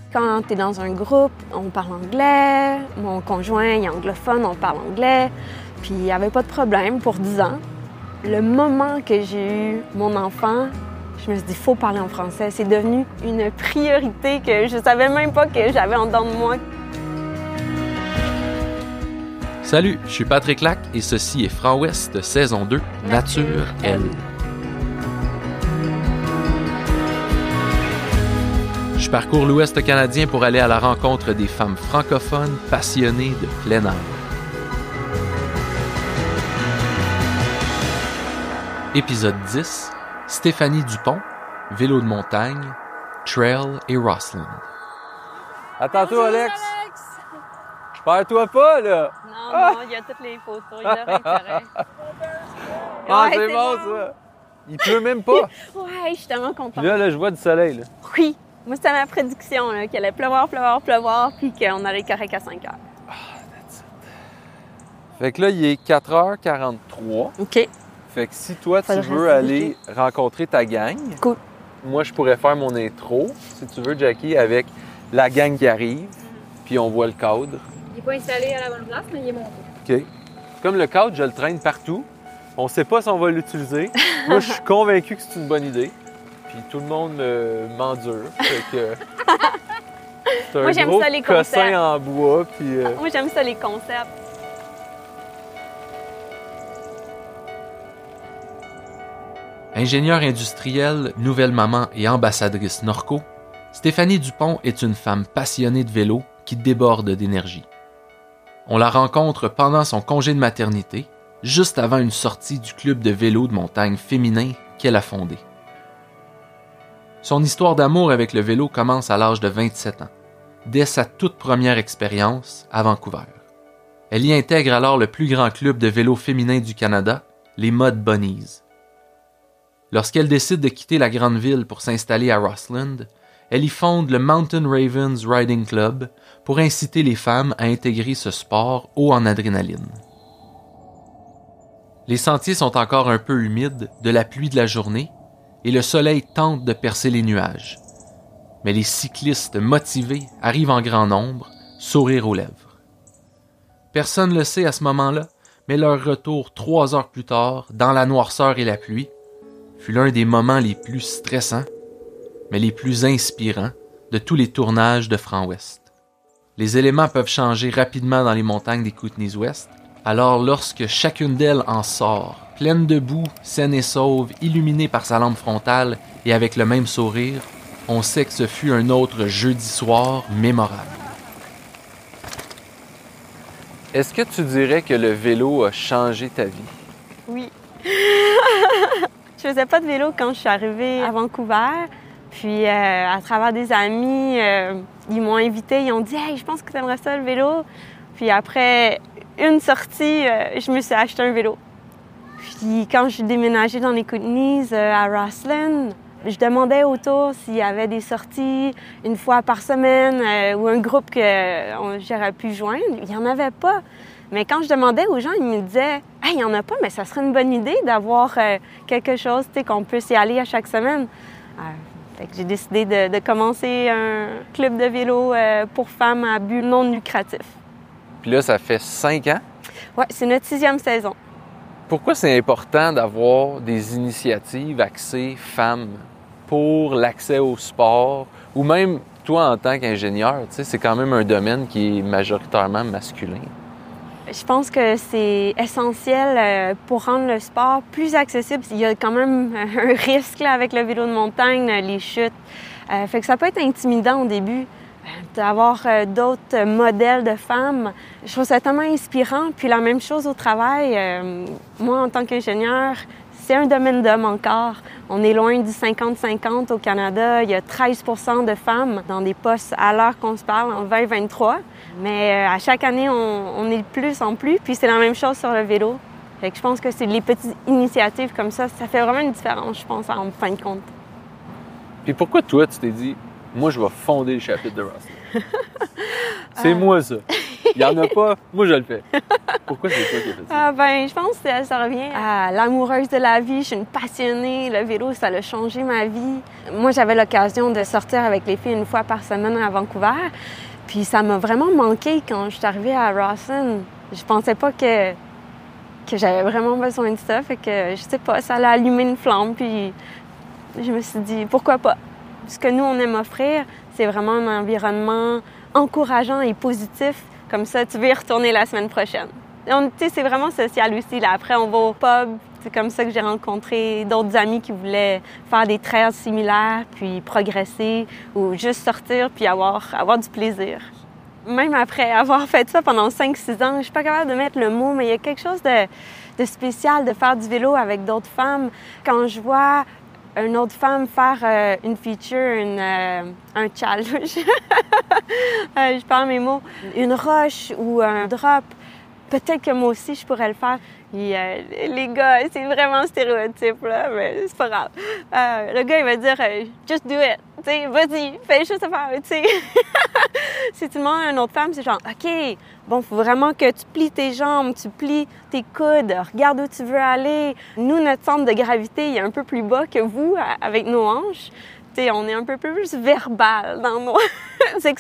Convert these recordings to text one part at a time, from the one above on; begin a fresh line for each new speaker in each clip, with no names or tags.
Quand tu es dans un groupe, on parle anglais. Mon conjoint est anglophone, on parle anglais. Puis il n'y avait pas de problème pour 10 ans. Le moment que j'ai eu mon enfant, je me suis dit, il faut parler en français. C'est devenu une priorité que je ne savais même pas que j'avais en dedans de moi.
Salut, je suis Patrick Lac et ceci est Franc Ouest, saison 2, Nature, elle. Je parcours l'Ouest canadien pour aller à la rencontre des femmes francophones passionnées de plein air. Épisode 10, Stéphanie Dupont, vélo de montagne, trail et Rossland.
Attends-toi, Alex! Perds-toi pas, là!
Non, il y a toutes les photos, il y a l'intérêt.
Ah, c'est bon, ça! Il pleut même pas!
Ouais, je suis tellement contente.
Là, je vois du soleil, là.
Oui, moi, c'était ma prédiction, là, qu'il allait pleuvoir, puis qu'on allait correct à 5 heures.
Ah, that's it. Fait que là, il est 4h43.
OK.
Fait que si toi, tu
Faudrait
veux aller rencontrer ta gang,
cool.
Moi, je pourrais faire mon intro, si tu veux, Jackie, avec la gang qui arrive, puis on voit le cadre.
Il n'est pas installé à la bonne place, mais il est monté.
OK. Comme le cadre, je le traîne partout. On ne sait pas si on va l'utiliser. Moi, je suis convaincu que c'est une bonne idée. Puis tout le monde m'endure. Fait que c'est un
Moi, j'aime
gros
ça, les
cossin
concepts.
en bois. Puis,
Moi, j'aime ça, les concepts.
Ingénieure industrielle, nouvelle maman et ambassadrice Norco, Stéphanie Dupont est une femme passionnée de vélo qui déborde d'énergie. On la rencontre pendant son congé de maternité, juste avant une sortie du club de vélo de montagne féminin qu'elle a fondé. Son histoire d'amour avec le vélo commence à l'âge de 27 ans, dès sa toute première expérience à Vancouver. Elle y intègre alors le plus grand club de vélo féminin du Canada, les Mud Bunnies. Lorsqu'elle décide de quitter la grande ville pour s'installer à Rossland, elle y fonde le Mountain Ravens Riding Club pour inciter les femmes à intégrer ce sport haut en adrénaline. Les sentiers sont encore un peu humides de la pluie de la journée et le soleil tente de percer les nuages. Mais les cyclistes motivés arrivent en grand nombre, sourire aux lèvres. Personne ne le sait à ce moment-là, mais leur retour 3 heures plus tard, dans la noirceur et la pluie, fut l'un des moments les plus stressants, mais les plus inspirants de tous les tournages de Franc Ouest. Les éléments peuvent changer rapidement dans les montagnes des Kootenays-Ouest, alors lorsque chacune d'elles en sort, pleine de boue, saine et sauve, illuminée par sa lampe frontale et avec le même sourire, on sait que ce fut un autre jeudi soir mémorable.
Est-ce que tu dirais que le vélo a changé ta vie?
Oui. Je faisais pas de vélo quand je suis arrivée à Vancouver. Puis, à travers des amis, ils m'ont invitée. Ils ont dit « Hey, je pense que tu aimerais ça, le vélo. » Puis après une sortie, je me suis acheté un vélo. Puis quand je suis déménagée dans les Kootenays, à Rossland, je demandais autour s'il y avait des sorties une fois par semaine ou un groupe que j'aurais pu joindre. Il n'y en avait pas. Mais quand je demandais aux gens, ils me disaient « Hey, il n'y en a pas, mais ça serait une bonne idée d'avoir quelque chose, tu sais, qu'on puisse y aller à chaque semaine. » Fait que j'ai décidé de commencer un club de vélo pour femmes à but non lucratif.
Puis là, ça fait 5 ans.
Oui, c'est notre 6e saison.
Pourquoi c'est important d'avoir des initiatives axées femmes pour l'accès au sport? Ou même toi, en tant qu'ingénieur, tu sais, c'est quand même un domaine qui est majoritairement masculin.
Je pense que c'est essentiel pour rendre le sport plus accessible. Il y a quand même un risque là, avec le vélo de montagne, les chutes. Fait que ça peut être intimidant au début. D'avoir d'autres modèles de femmes, je trouve ça tellement inspirant. Puis la même chose au travail. Moi, en tant qu'ingénieur, c'est un domaine d'hommes encore. On est loin du 50-50 au Canada. Il y a 13 % de femmes dans des postes à l'heure qu'on se parle, en 2023. Mais à chaque année, on est de plus en plus. Puis c'est la même chose sur le vélo. Fait que je pense que c'est les petites initiatives comme ça fait vraiment une différence, je pense, en fin de compte.
Puis pourquoi toi, tu t'es dit, moi, je vais fonder le chapitre de Rossland? C'est moi, ça. Il n'y en a pas, moi, je le fais. Pourquoi c'est toi qui as fait ça?
Ah ben, je pense que ça revient à l'amoureuse de la vie. Je suis une passionnée. Le vélo, ça a changé ma vie. Moi, j'avais l'occasion de sortir avec les filles une fois par semaine à Vancouver. Puis ça m'a vraiment manqué quand je suis arrivée à Rawson. Je pensais pas que j'avais vraiment besoin de ça. Fait que, je sais pas, ça allait allumer une flamme. Puis je me suis dit, pourquoi pas? Ce que nous, on aime offrir, c'est vraiment un environnement encourageant et positif. Comme ça, tu veux y retourner la semaine prochaine. C'est vraiment social aussi. Là. Après, on va au pub. C'est comme ça que j'ai rencontré d'autres amis qui voulaient faire des trails similaires, puis progresser, ou juste sortir puis avoir du plaisir. Même après avoir fait ça pendant 5-6 ans, je suis pas capable de mettre le mot, mais il y a quelque chose de spécial de faire du vélo avec d'autres femmes. Quand je vois une autre femme faire une feature, un challenge, je parle mes mots, une roche ou un drop, peut-être que moi aussi, je pourrais le faire. Puis, les gars, c'est vraiment stéréotype, là, mais c'est pas grave. Le gars, il va dire « Just do it ». Tu sais, vas-y, fais juste à faire, tu sais. Si tu demandes à une autre femme, c'est genre « OK, bon, faut vraiment que tu plies tes jambes, tu plies tes coudes, regarde où tu veux aller. Nous, notre centre de gravité, il est un peu plus bas que vous, avec nos hanches. Tu sais, on est un peu plus verbal dans nos explications. »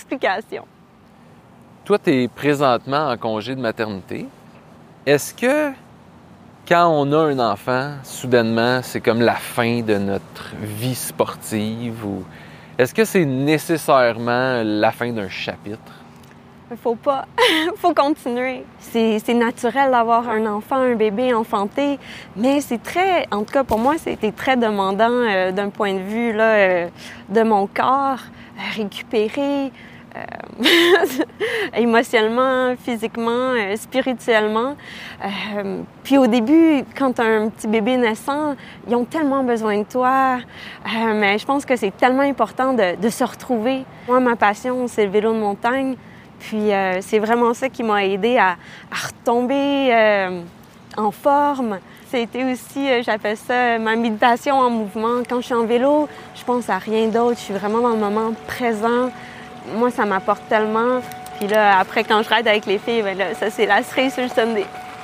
Toi, tu es présentement en congé de maternité. Est-ce que quand on a un enfant, soudainement, c'est comme la fin de notre vie sportive? Ou est-ce que c'est nécessairement la fin d'un chapitre?
Faut pas. Faut continuer. C'est naturel d'avoir un enfant, un bébé enfanté, mais c'est très, en tout cas pour moi, c'était très demandant d'un point de vue là, de mon corps, récupérer émotionnellement, physiquement, spirituellement. Puis au début, quand tu as un petit bébé naissant, ils ont tellement besoin de toi. Mais je pense que c'est tellement important de se retrouver. Moi, ma passion, c'est le vélo de montagne. Puis c'est vraiment ça qui m'a aidée à retomber en forme. C'était aussi, j'appelle ça ma méditation en mouvement. Quand je suis en vélo, je pense à rien d'autre. Je suis vraiment dans le moment présent. Moi, ça m'apporte tellement. Puis là, après, quand je ride avec les filles, bien là, ça, c'est la cerise sur le sundae.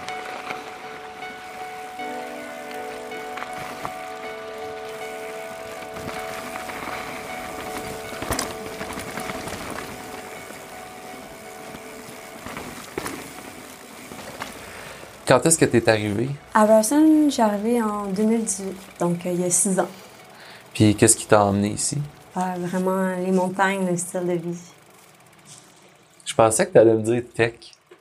Quand est-ce que tu es arrivée?
À Rawson, je suis arrivée en 2018, donc il y a 6 ans.
Puis qu'est-ce qui t'a emmené ici?
Vraiment, les montagnes, le style de vie.
Je pensais que tu allais me dire tech.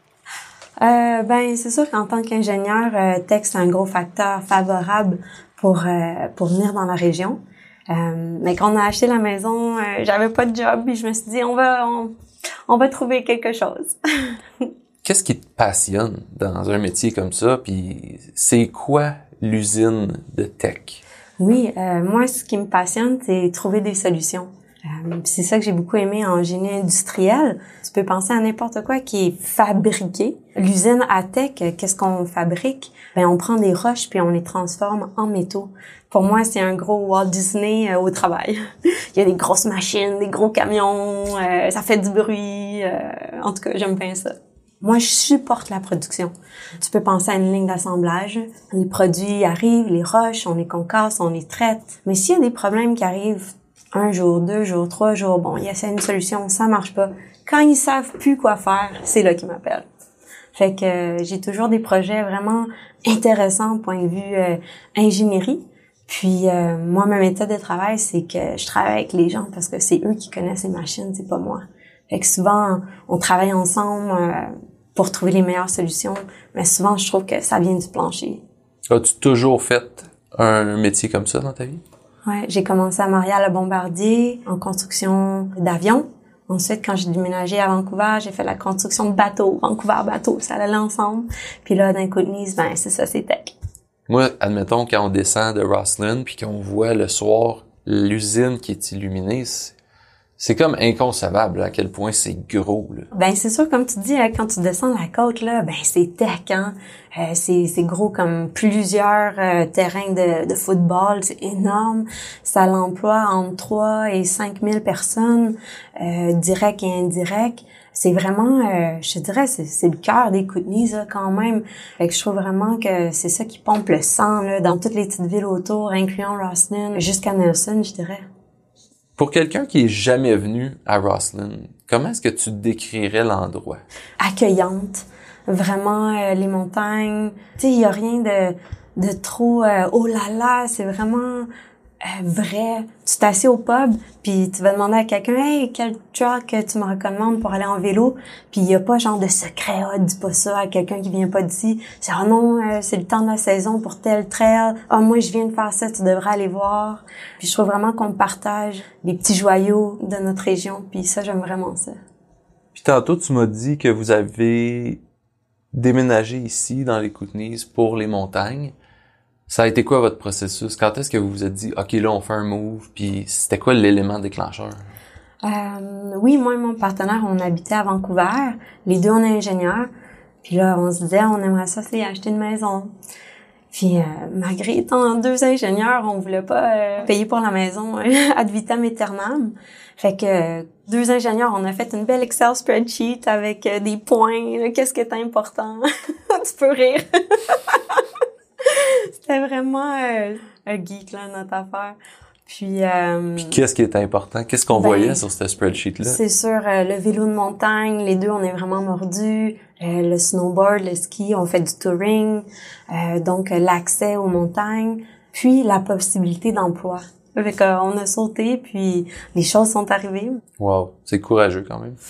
Ben, c'est sûr qu'en tant qu'ingénieur, tech, c'est un gros facteur favorable pour venir dans la région. Mais quand on a acheté la maison, j'avais pas de job, puis je me suis dit, on va trouver quelque chose.
Qu'est-ce qui te passionne dans un métier comme ça? Puis c'est quoi l'usine de tech?
Oui, moi, ce qui me passionne, c'est trouver des solutions. C'est ça que j'ai beaucoup aimé en génie industriel. Tu peux penser à n'importe quoi qui est fabriqué. L'usine à tech, qu'est-ce qu'on fabrique? Ben, on prend des roches puis on les transforme en métaux. Pour moi, c'est un gros Walt Disney au travail. Il y a des grosses machines, des gros camions, ça fait du bruit. En tout cas, j'aime bien ça. Moi, je supporte la production. Tu peux penser à une ligne d'assemblage. Les produits arrivent, les roches, on les concasse, on les traite. Mais s'il y a des problèmes qui arrivent 1 jour, 2 jours, 3 jours, bon, il y a une solution, ça marche pas. Quand ils savent plus quoi faire, c'est là qu'ils m'appellent. Fait que j'ai toujours des projets vraiment intéressants point de vue ingénierie. Puis moi, ma méthode de travail, c'est que je travaille avec les gens parce que c'est eux qui connaissent les machines, c'est pas moi. Fait que souvent, on travaille ensemble pour trouver les meilleures solutions, mais souvent, je trouve que ça vient du plancher.
As-tu toujours fait un métier comme ça dans ta vie?
Ouais, j'ai commencé à Montréal à Bombardier, en construction d'avions. Ensuite, quand j'ai déménagé à Vancouver, j'ai fait la construction de bateaux. Vancouver bateau, ça allait ensemble. Puis là, d'un coup de Nice, ben c'est ça, c'est tech.
Moi, admettons, quand on descend de Rossland puis qu'on voit le soir l'usine qui est illuminée, C'est comme inconcevable à quel point c'est gros, là.
Ben c'est sûr, comme tu dis, quand tu descends la côte, là, ben c'est tech, hein. C'est gros comme plusieurs terrains de football, c'est énorme. Ça l'emploie entre 3 et 5 000 personnes, direct et indirect. C'est vraiment, je te dirais, c'est le cœur des Kootenays, là, quand même. Fait que je trouve vraiment que c'est ça qui pompe le sang, là, dans toutes les petites villes autour, incluant Roslyn, jusqu'à Nelson, je dirais.
Pour quelqu'un qui est jamais venu à Roslyn, comment est-ce que tu décrirais l'endroit?
Accueillante. Vraiment, les montagnes. Tu sais, il y a rien de trop oh là là, c'est vraiment vrai. Tu t'assieds au pub, puis tu vas demander à quelqu'un, hey, quel truck tu me recommandes pour aller en vélo? Puis il y a pas genre de secret, dis pas ça à quelqu'un qui vient pas d'ici. C'est oh non, c'est le temps de la saison pour tel trail. Moi je viens de faire ça, tu devrais aller voir. Puis je trouve vraiment qu'on partage les petits joyaux de notre région, puis ça j'aime vraiment ça.
Puis tantôt tu m'as dit que vous avez déménagé ici dans les Kootenays pour les montagnes. Ça a été quoi votre processus? Quand est-ce que vous vous êtes dit, OK, là, on fait un move, puis c'était quoi l'élément déclencheur?
Oui, moi et mon partenaire, on habitait à Vancouver. Les deux, on est ingénieurs. Puis là, on se disait, on aimerait ça, c'est acheter une maison. Puis malgré étant deux ingénieurs, on voulait pas payer pour la maison ad vitam aeternam. Fait que deux ingénieurs, on a fait une belle Excel spreadsheet avec des points. Qu'est-ce qui est important? Tu peux rire. C'était vraiment un geek, là, notre affaire. Puis
qu'est-ce qui est important? Qu'est-ce qu'on voyait sur cette spreadsheet-là?
C'est sûr, le vélo de montagne, les deux, on est vraiment mordus. Le snowboard, le ski, on fait du touring. Donc, l'accès aux montagnes. Puis, la possibilité d'emploi. Fait qu'on a sauté, puis les choses sont arrivées.
Wow, c'est courageux quand même.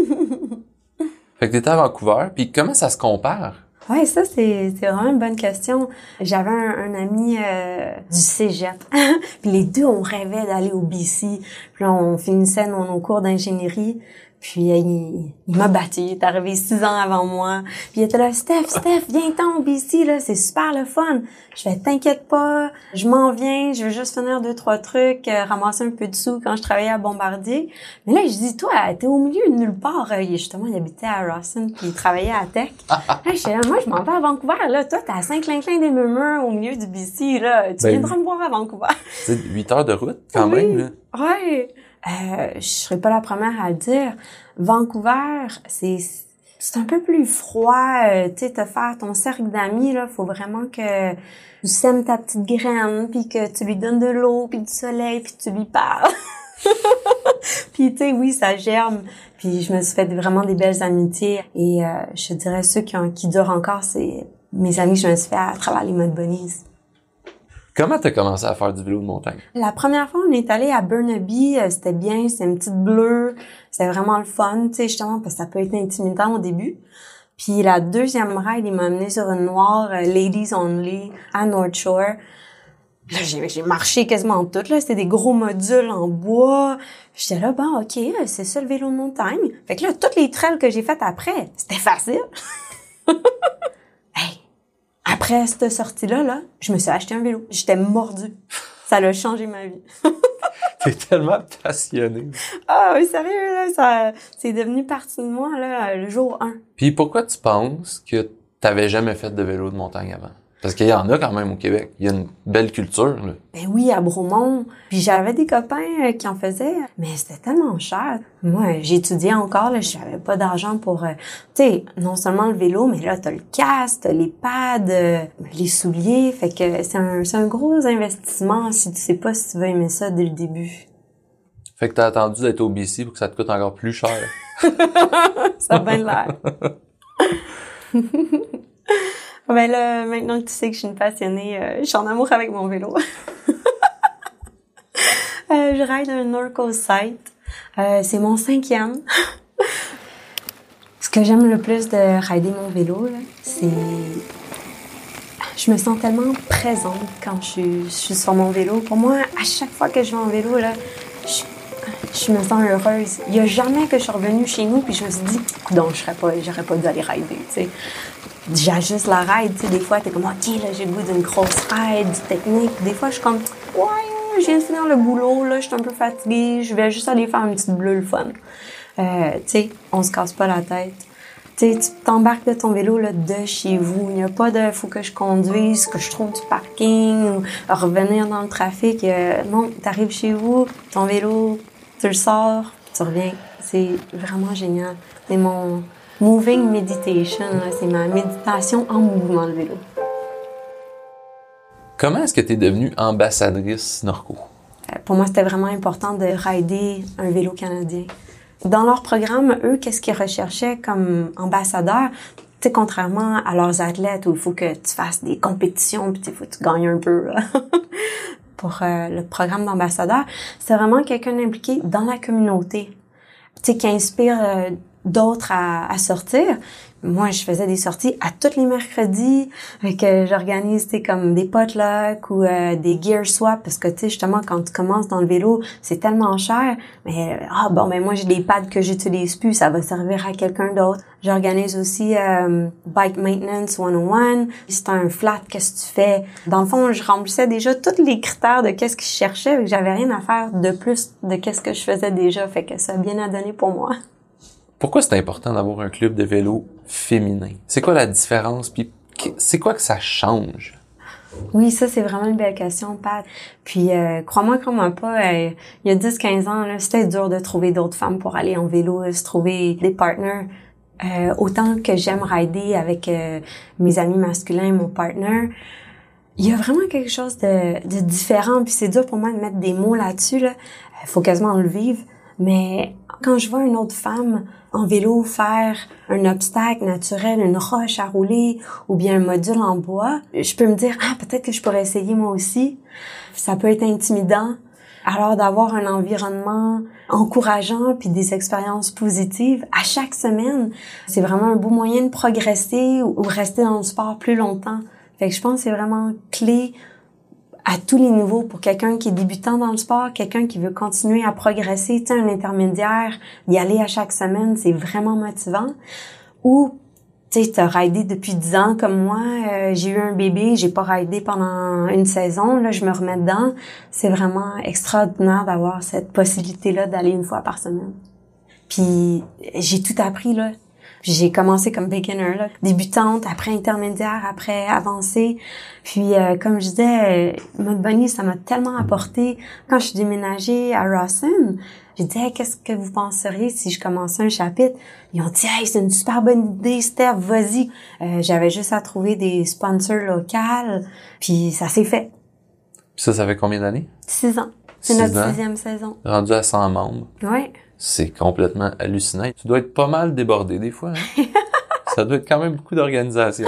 Fait que t'étais à Vancouver, puis comment ça se compare?
Ouais, ça, c'est vraiment une bonne question. J'avais un ami du cégep. Puis les deux, on rêvait d'aller au BC. Puis là, on finissait nos cours d'ingénierie. Puis il m'a battu. Il est arrivé 6 ans avant moi. Puis il était là, Steph, viens-t'en au BC, là, c'est super le fun. Je fais, t'inquiète pas, je m'en viens, je veux juste finir 2-3 trucs, ramasser un peu de sous quand je travaillais à Bombardier. Mais là, je dis, toi, t'es au milieu de nulle part. Justement, il habitait à Rawson, puis il travaillait à Tech. Là, je dis, moi, je m'en vais à Vancouver, là. Toi, t'es à Saint-Clinclin des Murmures, au milieu du BC, là. Tu viendras me voir à Vancouver.
C'est 8 heures de route, quand même, là.
Ouais. Je serais pas la première à le dire. Vancouver, c'est un peu plus froid, tu sais, te faire ton cercle d'amis, là, faut vraiment que tu sèmes ta petite graine, puis que tu lui donnes de l'eau, puis du soleil, puis tu lui parles. Puis, tu sais, oui, ça germe. Puis, je me suis fait vraiment des belles amitiés. Et je dirais, ceux qui durent encore, c'est mes amis que je me suis fait à travers les Mud Bunnies.
Comment t'as commencé à faire du vélo de montagne?
La première fois, on est allé à Burnaby, c'était bien, c'est une petite bleue, c'était vraiment le fun, tu sais, justement, parce que ça peut être intimidant au début. Puis la deuxième ride, il m'a amené sur une noire Ladies Only à North Shore. Là, j'ai marché quasiment toute, là, c'était des gros modules en bois. J'étais là, bon, OK, c'est ça le vélo de montagne. Fait que là, toutes les trails que j'ai faites après, c'était facile. Hey! Après cette sortie-là, là, je me suis acheté un vélo. J'étais mordue. Ça a changé ma vie.
T'es tellement passionnée.
Ah oui, sérieux, là, ça, c'est devenu partie de moi, là, le jour 1.
Puis pourquoi tu penses que t'avais jamais fait de vélo de montagne avant? Parce qu'il y en a quand même au Québec. Il y a une belle culture, là.
Ben oui, à Bromont. Puis j'avais des copains qui en faisaient, mais c'était tellement cher. Moi, j'étudiais encore, là, j'avais pas d'argent pour, tu sais, non seulement le vélo, mais là, t'as le casque, t'as les pads, les souliers. Fait que c'est un gros investissement si tu sais pas si tu veux aimer ça dès le début.
Fait que t'as attendu d'être au BC pour que ça te coûte encore plus cher.
Ça a bien l'air. Ben là, maintenant que tu sais que je suis une passionnée, je suis en amour avec mon vélo. Je ride un Norco Sight. C'est mon 5e. Ce que j'aime le plus de rider mon vélo, là, c'est... Je me sens tellement présente quand je suis sur mon vélo. Pour moi, à chaque fois que je vais en vélo, là, je me sens heureuse. Il y a jamais que je suis revenue chez nous puis je me suis dit, non, j'aurais pas dû aller rider, tu sais. J'ajuste la ride, tu sais, des fois, t'es comme, OK, là, j'ai le goût d'une grosse ride, du technique. Des fois, je suis comme, ouais, je viens de finir le boulot, là, je suis un peu fatiguée, je vais juste aller faire une petite bleue le fun. Tu sais, on se casse pas la tête. Tu sais, tu t'embarques de ton vélo là, de chez vous. Il n'y a pas de « faut que je conduise, que je trouve du parking » ou « revenir dans le trafic ». Non, t'arrives chez vous, ton vélo, tu le sors, tu reviens. C'est vraiment génial. C'est mon moving meditation, là. C'est ma méditation en mouvement, le vélo.
Comment est-ce que tu es devenue ambassadrice Norco?
Pour moi, c'était vraiment important de rider un vélo canadien. Dans leur programme, eux, qu'est-ce qu'ils recherchaient comme ambassadeurs? Tu sais, contrairement à leurs athlètes où il faut que tu fasses des compétitions puis il faut que tu gagnes un peu, là. Pour le programme d'ambassadeur, c'est vraiment quelqu'un impliqué dans la communauté. Tu sais, qui inspire d'autres à sortir. Moi, je faisais des sorties à tous les mercredis, que j'organise, tu sais, comme des potlucks ou des gear swap, parce que, tu sais, justement, quand tu commences dans le vélo, c'est tellement cher, mais, moi, j'ai des pads que j'utilise plus, ça va servir à quelqu'un d'autre. J'organise aussi Bike Maintenance 101. C'est un flat, qu'est-ce que tu fais? Dans le fond, je remplissais déjà tous les critères de qu'est-ce que je cherchais, j'avais rien à faire de plus de qu'est-ce que je faisais déjà, fait que ça a bien à donner pour moi.
Pourquoi c'est important d'avoir un club de vélo féminin? C'est quoi la différence? Puis c'est quoi que ça change?
Oui, ça, c'est vraiment une belle question, Pat. Puis, crois-moi pas, il y a 10-15 ans, là, c'était dur de trouver d'autres femmes pour aller en vélo, se trouver des partners. Autant que j'aime rider avec mes amis masculins, mon partner, il y a vraiment quelque chose de différent. Puis c'est dur pour moi de mettre des mots là-dessus, là. Faut quasiment le vivre. Mais quand je vois une autre femme en vélo faire un obstacle naturel, une roche à rouler ou bien un module en bois, je peux me dire « Ah, peut-être que je pourrais essayer moi aussi ». Ça peut être intimidant. Alors d'avoir un environnement encourageant puis des expériences positives à chaque semaine, c'est vraiment un beau moyen de progresser ou rester dans le sport plus longtemps. Fait que je pense que c'est vraiment clé à tous les niveaux pour quelqu'un qui est débutant dans le sport, quelqu'un qui veut continuer à progresser, tu sais, un intermédiaire, y aller à chaque semaine, c'est vraiment motivant. Ou, tu sais, t'as ridé depuis 10 ans comme moi, j'ai eu un bébé, j'ai pas ridé pendant une saison, là, je me remets dedans. C'est vraiment extraordinaire d'avoir cette possibilité-là d'aller une fois par semaine. Puis, j'ai tout appris, là. J'ai commencé comme beginner, là, débutante, après intermédiaire, après avancée. Puis, comme je disais, Mode Bunny, ça m'a tellement apporté. Quand je suis déménagée à Rawson, j'ai dit hey, « Qu'est-ce que vous penseriez si je commençais un chapitre? » Ils ont dit « Hey, c'est une super bonne idée, Steph, vas-y. » J'avais juste à trouver des sponsors locaux, puis ça s'est fait.
Puis ça fait combien d'années?
6 ans. C'est notre 6e saison.
Rendu à 100 membres.
Oui.
C'est complètement hallucinant. Tu dois être pas mal débordé des fois. Hein? Ça doit être quand même beaucoup d'organisation.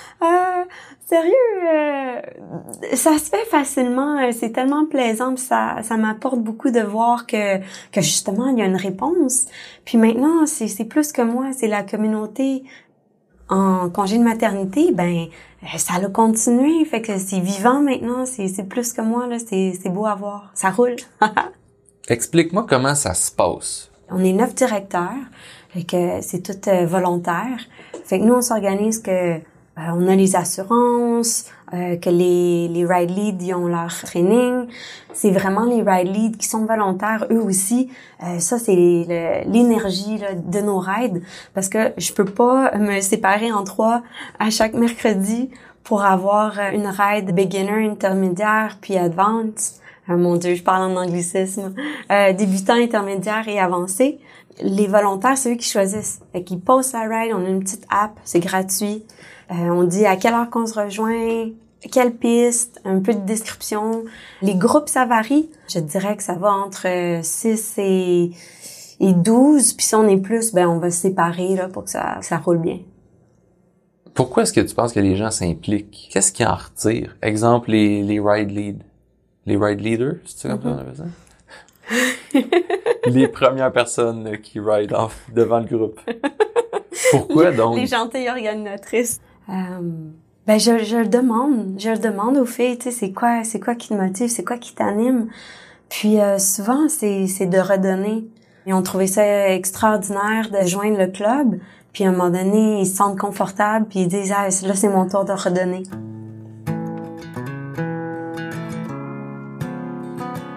Sérieux, ça se fait facilement. C'est tellement plaisant, puis ça m'apporte beaucoup de voir que justement il y a une réponse. Puis maintenant, c'est plus que moi, c'est la communauté. En congé de maternité, ça a continué, fait que c'est vivant maintenant. C'est plus que moi là. C'est beau à voir. Ça roule.
Explique-moi comment ça se passe.
On est 9 directeurs, fait que c'est tout volontaire. Fait que nous, on s'organise que on a les assurances, que les ride leads ils ont leur training. C'est vraiment les ride leads qui sont volontaires, eux aussi. Ça, c'est l'énergie là, de nos rides, parce que je peux pas me séparer en 3 à chaque mercredi pour avoir une ride beginner, intermédiaire, puis advanced. Mon Dieu, je parle en anglicisme. Débutant, intermédiaire et avancé. Les volontaires, c'est eux qui choisissent. Fait qu'ils postent la ride, on a une petite app, c'est gratuit. On dit à quelle heure qu'on se rejoint, quelle piste, un peu de description. Les groupes, ça varie. Je dirais que ça va entre 6 et 12. Puis si on est plus, on va se séparer là, pour que ça roule bien.
Pourquoi est-ce que tu penses que les gens s'impliquent? Qu'est-ce qui en retire? Exemple, les ride leads. Les ride leaders, c'est comme ça qu'on appelle ça? Les premières personnes qui ride devant le groupe. Pourquoi donc?
Les gentilles organisatrices. Je le demande aux filles, tu sais, c'est quoi qui te motive, c'est quoi qui t'anime. Puis souvent, c'est de redonner. Ils ont trouvé ça extraordinaire de joindre le club. Puis à un moment donné, ils se sentent confortables, puis ils disent ah, là, c'est mon tour de redonner.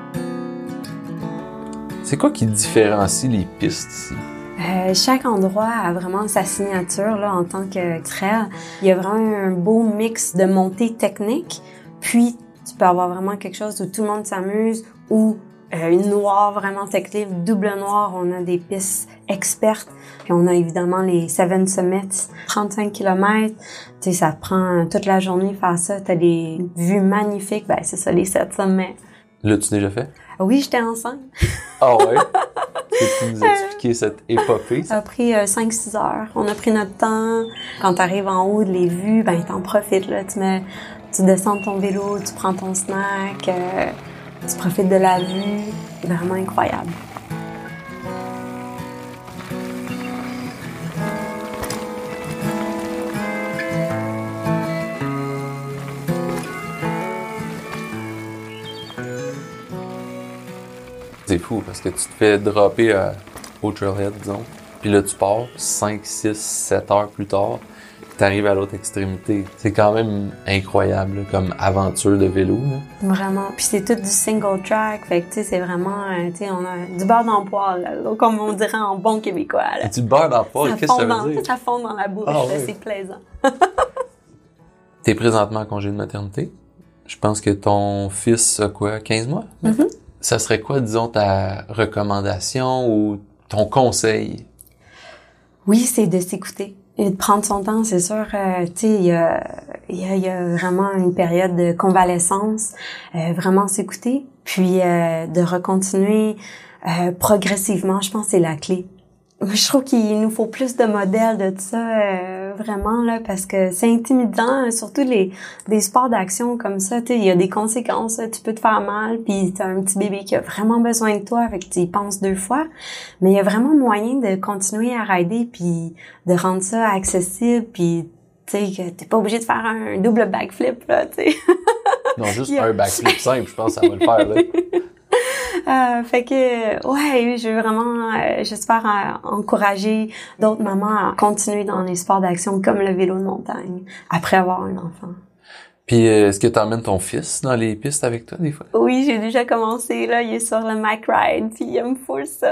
C'est quoi qui différencie les pistes ici?
Chaque endroit a vraiment sa signature là, en tant que trail. Il y a vraiment un beau mix de montées techniques, puis tu peux avoir vraiment quelque chose où tout le monde s'amuse, ou une noire vraiment technique, double noire, on a des pistes expertes, puis on a évidemment les 7 Summits, 35 km, tu sais, ça prend toute la journée faire ça, t'as des vues magnifiques, ben c'est ça, les 7 sommets.
L'as-tu déjà fait?
Oui, j'étais enceinte.
Ah ouais? Peux-tu nous expliquer cette épopée?
Ça a pris 5-6 heures. On a pris notre temps. Quand t'arrives en haut, les vues, ben t'en profites, là. Tu descends de ton vélo, tu prends ton snack, tu profites de la vue. C'est vraiment incroyable.
C'est fou parce que tu te fais dropper au trailhead, disons. Puis là, tu pars 5, 6, 7 heures plus tard. Tu arrives à l'autre extrémité. C'est quand même incroyable là, comme aventure de vélo. Là.
Vraiment. Puis c'est tout du single track. Fait que tu sais, c'est vraiment, tu sais, on a du beurre dans le poêle, là, comme on dirait en bon québécois. Là.
Et du beurre dans le poêle, qu'est-ce que ça veut dire?
Ça fond dans la bouche,
ah,
là,
oui.
c'est plaisant.
T'es présentement en congé de maternité. Je pense que ton fils a quoi, 15 mois?
Mm-hmm.
Ça serait quoi, disons, ta recommandation ou ton conseil?
Oui, c'est de s'écouter et de prendre son temps. C'est sûr, tu sais, il y a vraiment une période de convalescence, vraiment s'écouter, puis de recontinuer progressivement. Je pense que c'est la clé. Je trouve qu'il nous faut plus de modèles de tout ça, vraiment, là, parce que c'est intimidant, surtout des sports d'action comme ça, tu sais, il y a des conséquences, là, tu peux te faire mal, puis t'as un petit bébé qui a vraiment besoin de toi, fait que tu y penses 2 fois, mais il y a vraiment moyen de continuer à rider, puis de rendre ça accessible, puis tu sais, que t'es pas obligé de faire un double backflip, là, tu sais.
Non, juste un backflip simple, je pense que ça va le faire, là.
Fait que, ouais, je veux vraiment, j'espère encourager d'autres mamans à continuer dans les sports d'action comme le vélo de montagne après avoir un enfant.
Puis, est-ce que tu emmènes ton fils dans les pistes avec toi, des fois?
Oui, j'ai déjà commencé, là, il est sur le Mac Ride, puis il aime full ça.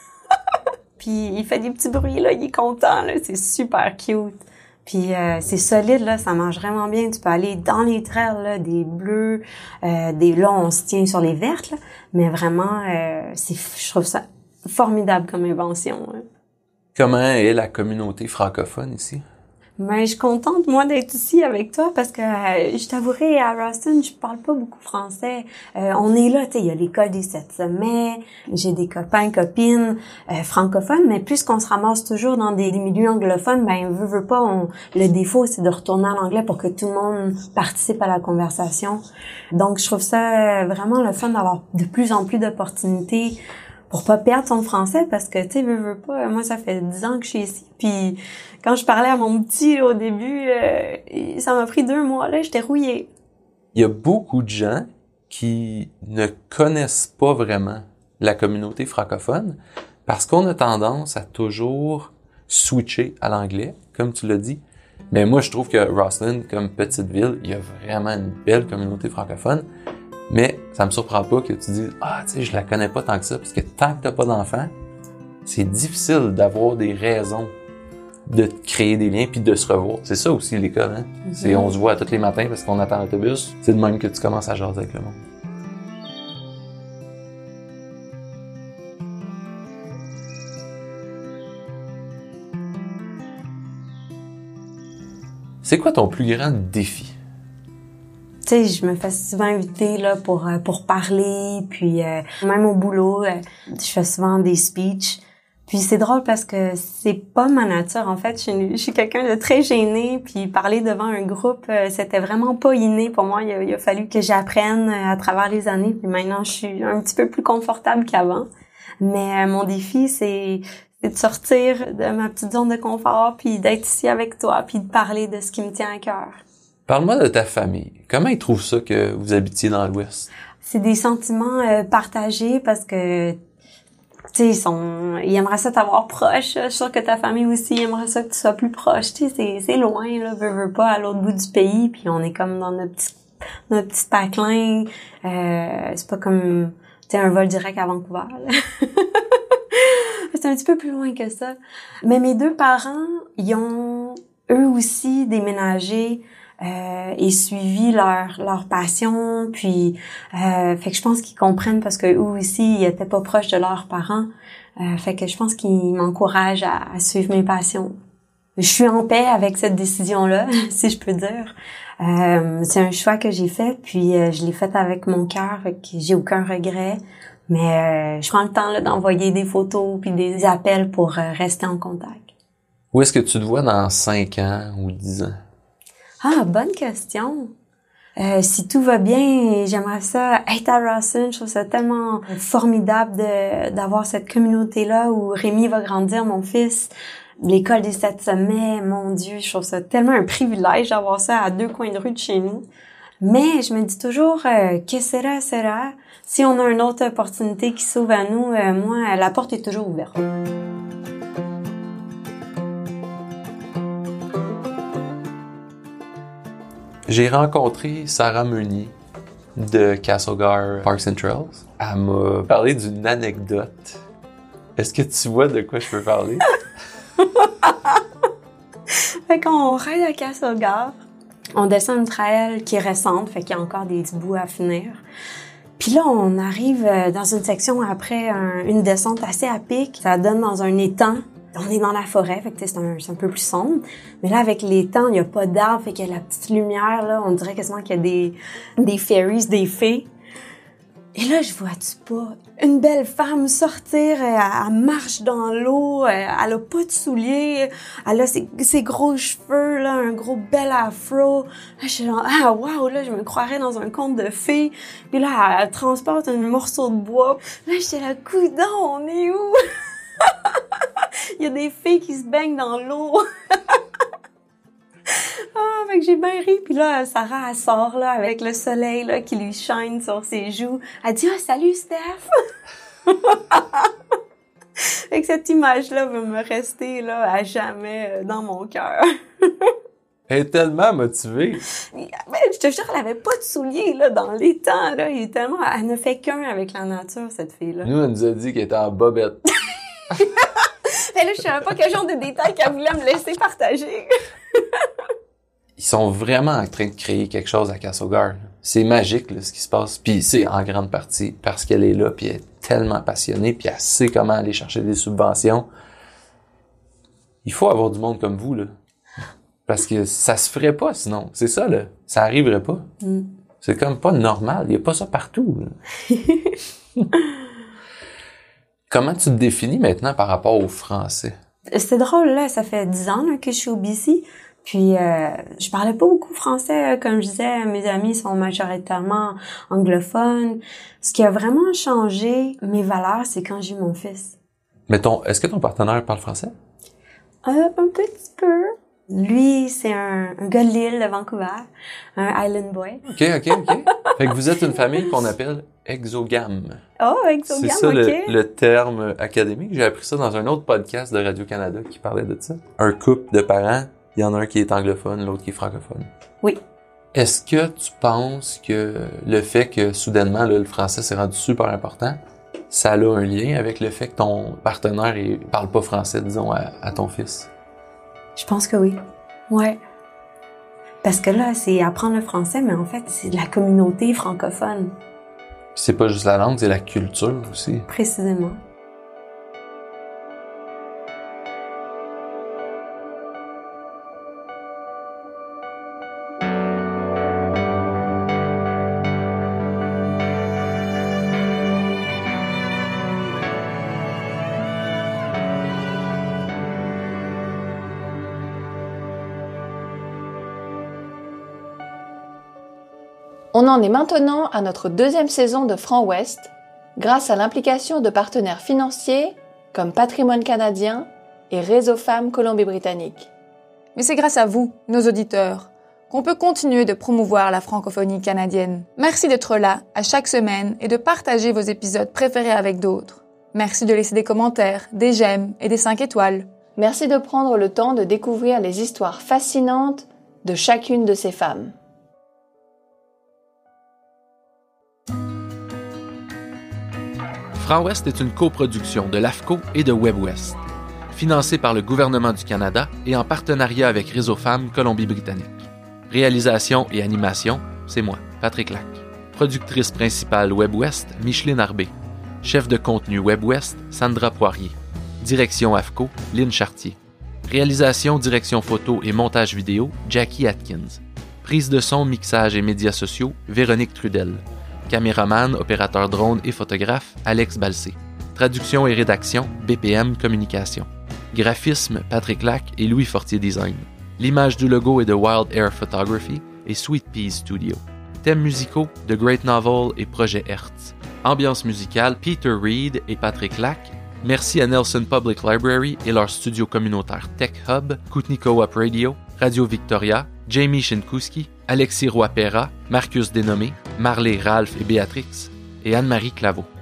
Puis il fait des petits bruits, là, il est content, là, c'est super cute. Puis c'est solide, là, ça marche vraiment bien. Tu peux aller dans les trails, là, des bleus, là, on se tient sur les vertes, là, mais vraiment, je trouve ça formidable comme invention. Hein.
Comment est la communauté francophone ici?
Ben, je suis contente, moi, d'être ici avec toi parce que, je t'avouerai, à Ruston, je parle pas beaucoup français. On est là, tu sais, il y a l'école des 7 sommets, j'ai des copains, copines francophones, mais puisqu'on se ramasse toujours dans des milieux anglophones, ben, veut pas, le défaut, c'est de retourner en anglais pour que tout le monde participe à la conversation. Donc, je trouve ça vraiment le fun d'avoir de plus en plus d'opportunités pour pas perdre son français parce que, tu sais, veux pas, moi, ça fait 10 ans que je suis ici, puis quand je parlais à mon petit là, au début, ça m'a pris 2 mois, là, j'étais rouillée.
Il y a beaucoup de gens qui ne connaissent pas vraiment la communauté francophone parce qu'on a tendance à toujours switcher à l'anglais, comme tu l'as dit. Mais moi, je trouve que Rosslyn, comme petite ville, il y a vraiment une belle communauté francophone. Mais ça me surprend pas que tu dises « Ah, tu sais, je la connais pas tant que ça. » Parce que tant que t'as pas d'enfant, c'est difficile d'avoir des raisons de créer des liens puis de se revoir. C'est ça aussi l'école, hein? Mm-hmm. C'est on se voit tous les matins parce qu'on attend l'autobus. C'est de même que tu commences à jaser avec le monde. C'est quoi ton plus grand défi?
Tu sais, je me fais souvent inviter là pour parler, puis même au boulot, je fais souvent des speeches. Puis c'est drôle parce que c'est pas ma nature. En fait, je suis quelqu'un de très gêné, puis parler devant un groupe, c'était vraiment pas inné pour moi. Il a fallu que j'apprenne à travers les années, puis maintenant je suis un petit peu plus confortable qu'avant. Mais mon défi, c'est de sortir de ma petite zone de confort, puis d'être ici avec toi, puis de parler de ce qui me tient à cœur.
Parle-moi de ta famille. Comment ils trouvent ça que vous habitiez dans l'Ouest? C'est
des sentiments partagés parce que tu sais, ils aimeraient ça t'avoir proche. Je suis sûre que ta famille aussi aimerait ça que tu sois plus proche. Tu sais, c'est loin, là, veux pas, à l'autre bout du pays, puis on est comme dans notre petit patelin. C'est pas comme, tu sais, un vol direct à Vancouver, là. un petit peu plus loin que ça. Mais mes 2 parents, ils ont eux aussi déménagé et suivi leur passion. Puis, fait que je pense qu'ils comprennent parce que eux aussi, ils étaient pas proches de leurs parents. Fait que je pense qu'ils m'encouragent à suivre mes passions. Je suis en paix avec cette décision-là, si je peux dire. C'est un choix que j'ai fait, puis je l'ai fait avec mon cœur, fait que j'ai aucun regret. Mais je prends le temps là, d'envoyer des photos puis des appels pour rester en contact.
Où est-ce que tu te vois dans 5 ans ou 10 ans?
Ah, bonne question. Si tout va bien, j'aimerais ça être à Rawson. Je trouve ça tellement formidable d'avoir cette communauté-là où Rémi va grandir, mon fils. L'école des 7 sommets, mon Dieu, je trouve ça tellement un privilège d'avoir ça à 2 coins de rue de chez nous. Mais je me dis toujours, que sera? Si on a une autre opportunité qui s'ouvre à nous, moi, la porte est toujours ouverte.
J'ai rencontré Sarah Meunier de Castlegar Parks and Trails. Elle m'a parlé d'une anecdote. Est-ce que tu vois de quoi je peux parler?
Fait qu'on ride à Castlegar, on descend une trail qui est récente, fait qu'il y a encore des petits bouts à finir. Puis là, on arrive dans une section après une descente assez à pic. Ça donne dans un étang. On est dans la forêt, fait que c'est un peu plus sombre. Mais là, avec l'étang, il n'y a pas d'arbres, fait qu'il y a la petite lumière, là. On dirait quasiment qu'il y a des fairies, des fées. Et là, je vois-tu pas une belle femme sortir, elle marche dans l'eau, elle a pas de souliers, elle a ses gros cheveux, là, un gros bel afro. Là, je suis genre, ah, waouh, là, je me croirais dans un conte de fées. Puis là, elle transporte un morceau de bois. Là, j'étais là, coudonc, on est où? Il y a des fées qui se baignent dans l'eau. Ah, fait que j'ai bien ri. Puis là, Sarah, elle sort, là, avec le soleil, là, qui lui shine sur ses joues. Elle dit, ah, salut, Steph! Fait que cette image-là va me rester, là, à jamais dans mon cœur.
Elle est tellement motivée.
Ben, je te jure, elle avait pas de souliers, là, dans les temps, là. Elle ne fait qu'un avec la nature, cette fille-là.
Nous, elle nous a dit qu'elle était en bobette.
Mais là, je savais pas quel genre de détails qu'elle voulait me laisser partager.
Ils sont vraiment en train de créer quelque chose à Castlegar. C'est magique, là, ce qui se passe. Puis c'est en grande partie parce qu'elle est là, puis elle est tellement passionnée, puis elle sait comment aller chercher des subventions. Il faut avoir du monde comme vous, là. Parce que ça se ferait pas, sinon. C'est ça, là. Ça arriverait pas. Mm. C'est comme pas normal. Il y a pas ça partout, là. Comment tu te définis maintenant par rapport au français?
C'est drôle, là. Ça fait 10 ans là, que je suis au BC. Puis, je parlais pas beaucoup français. Comme je disais, mes amis sont majoritairement anglophones. Ce qui a vraiment changé mes valeurs, c'est quand j'ai eu mon fils.
Mais est-ce que ton partenaire parle français?
Un petit peu. Lui, c'est un gars de l'île de Vancouver, un Island Boy.
OK. Fait que vous êtes une famille qu'on appelle exogame.
Oh, exogame,
c'est ça,
OK.
le terme académique. J'ai appris ça dans un autre podcast de Radio-Canada qui parlait de ça. Un couple de parents, il y en a un qui est anglophone, l'autre qui est francophone.
Oui.
Est-ce que tu penses que le fait que, soudainement, là, le français s'est rendu super important, ça a un lien avec le fait que ton partenaire parle pas français, disons, à ton fils?
Je pense que oui. Ouais. Parce que là, c'est apprendre le français, mais en fait, c'est de la communauté francophone.
C'est pas juste la langue, c'est la culture aussi.
Précisément.
On en est maintenant à notre 2e saison de Franc Ouest, grâce à l'implication de partenaires financiers comme Patrimoine canadien et Réseau Femmes Colombie-Britannique.
Mais c'est grâce à vous, nos auditeurs, qu'on peut continuer de promouvoir la francophonie canadienne. Merci d'être là à chaque semaine et de partager vos épisodes préférés avec d'autres. Merci de laisser des commentaires, des j'aime et des 5 étoiles.
Merci de prendre le temps de découvrir les histoires fascinantes de chacune de ces femmes.
Franc-Ouest est une coproduction de l'AFCO et de WebWest, financée par le gouvernement du Canada et en partenariat avec Réseau Femmes Colombie-Britannique. Réalisation et animation, c'est moi, Patrick Lac. Productrice principale WebWest, Micheline Arbé. Chef de contenu WebWest, Sandra Poirier. Direction AFCO, Lynn Chartier. Réalisation, direction photo et montage vidéo, Jackie Atkins. Prise de son, mixage et médias sociaux, Véronique Trudel. Caméraman, opérateur drone et photographe, Alex Balsé. Traduction et rédaction, BPM Communication. Graphisme, Patrick Lac et Louis Fortier Design. L'image du logo est de Wild Air Photography et Sweet Peas Studio. Thèmes musicaux, The Great Novel et Projet Hertz. Ambiance musicale, Peter Reed et Patrick Lac. Merci à Nelson Public Library et leur studio communautaire Tech Hub, Kootenai Co-op Radio, Radio Victoria, Jamie Shinkuski, Alexis Roy-Perra, Marcus Dénommé, Marley, Ralph et Béatrix, et Anne-Marie Claveau.